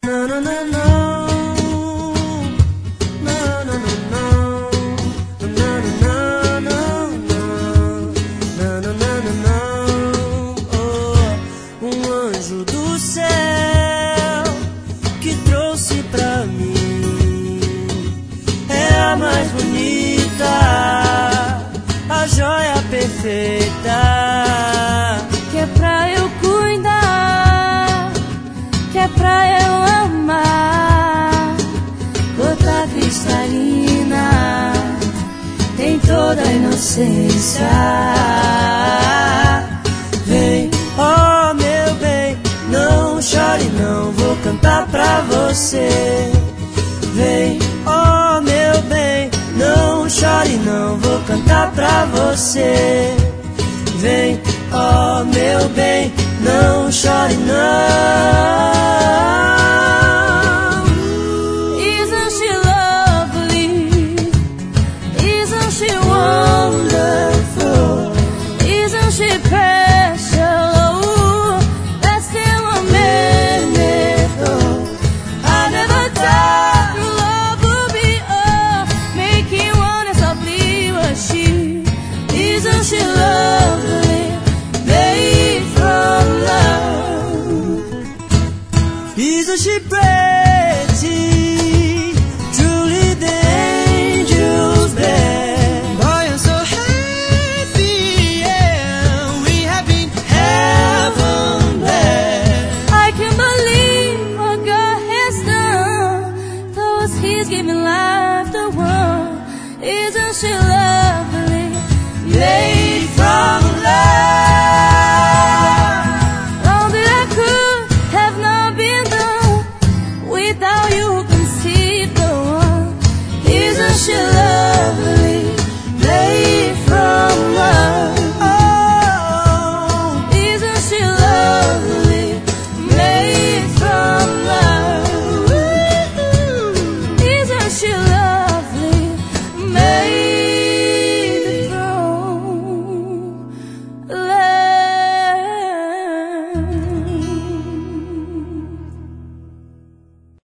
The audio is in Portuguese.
No, no, no, no. No, no, no, no. No, no, no, no, no. No, no, no, no, no. Oh, anjo do céu que trouxe pra mim é a mais bonita, a joia perfeita, que é pra eu cuidar, que é pra eu amar. Gota cristalina, tem toda a inocência. Vem, oh meu bem, não chore não, vou cantar pra você. Vem, oh meu bem, não chore não, vou cantar pra você. Vem, oh meu bem, não chore não. Isn't she lovely? Isn't she wonderful? Isn't she special? Oh, that's still a miracle. I never thought love would be make you wanna softly was she. Isn't she lovely? Made from love. Isn't she pretty? Truly the angel's bed. Boy, I'm so happy, yeah. We have been heaven blessed. I can't believe what God has done. Though He's giving life to one. Isn't she